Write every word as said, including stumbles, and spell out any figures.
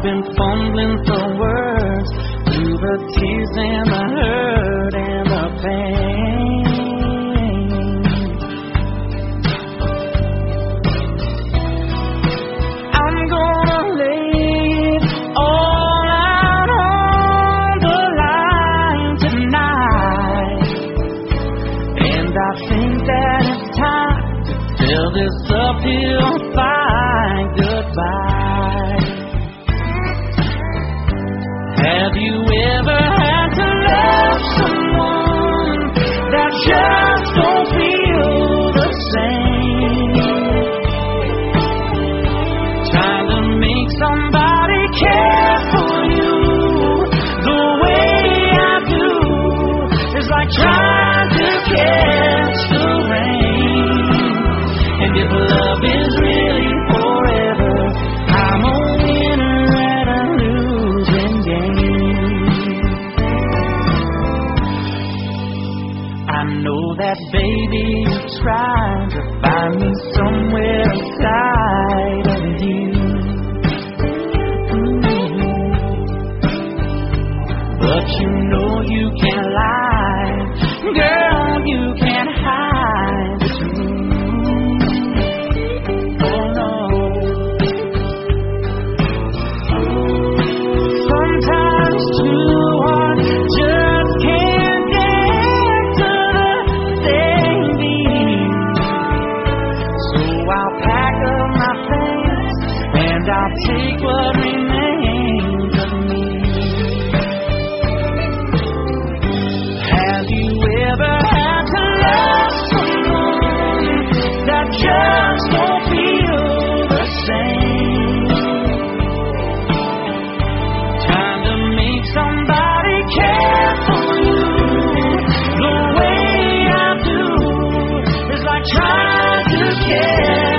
been fumbling for words through the tears and the hurt and the pain. I'm gonna lay it all out on the line tonight, and I think that it's time to tell this uphill fight goodbye. Have you ever had to love someone that just don't feel the same? Trying to make somebody care for you the way I do is like trying to catch the rain. And if love is really forever, I'm a winner at a losing game. I know that, baby, you tried to find me somewhere outside of you. Ooh. But you know you can't lie, girl, you can't hide the truth. Oh no. Sometimes two hearts just can't get to the same beat. So I'll pack up my things and I'll take what remains of me. Have you ever had to love someone that just don't feel the same? Trying to make somebody care for you the way I do is like trying to care